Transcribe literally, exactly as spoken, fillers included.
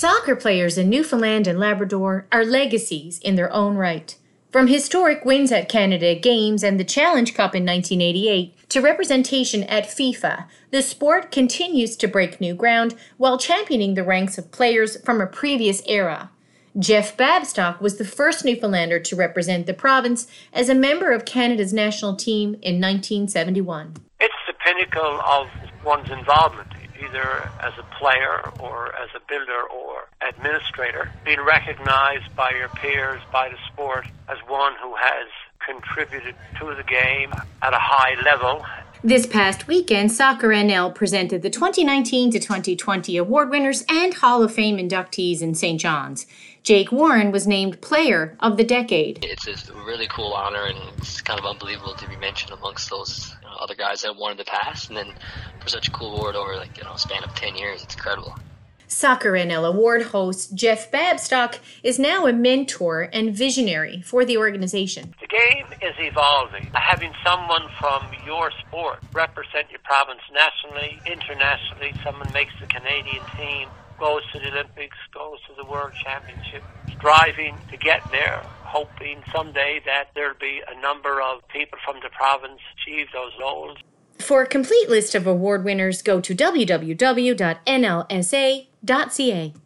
Soccer players in Newfoundland and Labrador are legacies in their own right. From historic wins at Canada Games and the Challenge Cup in nineteen eighty-eight to representation at FIFA, the sport continues to break new ground while championing the ranks of players from a previous era. Jeff Babstock was the first Newfoundlander to represent the province as a member of Canada's national team in nineteen seventy-one. It's the pinnacle of one's involvement, either as a player or as a builder or administrator, being recognised by your peers, by the sport, as one who has contributed to the game at a high level. This past weekend, Soccer N L presented the twenty nineteen to twenty twenty award winners and Hall of Fame inductees in Saint John's. Jake Warren was named Player of the Decade. It's a really cool honor, and it's kind of unbelievable to be mentioned amongst those you know, other guys that have won in the past, and then for such a cool award over like you know a span of ten years, it's incredible. Soccer N L award host Jeff Babstock is now a mentor and visionary for the organization. The game is evolving. Having someone from your sport represent your province nationally, internationally, someone makes the Canadian team, goes to the Olympics, goes to the World Championship, striving to get there, hoping someday that there'll be a number of people from the province achieve those goals. For a complete list of award winners, go to w w w dot n l s a dot c a.